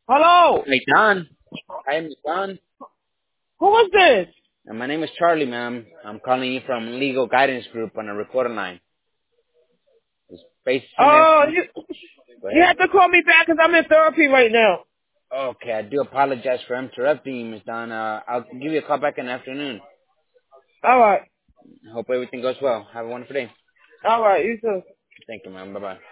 Hello. Hey, Don. Hi, Miss Don. Who is this? My name is Charlie, ma'am. I'm calling you from Legal Guidance Group on a recording line. It's based on your... Oh, Go you ahead. have to call me back 'cause I'm in therapy right now. Okay, I do apologize for interrupting you, Miss Don. I'll give you a call back in the afternoon. All right. Hope everything goes well. Have a wonderful day. All right. You too. Thank you, ma'am. Bye-bye.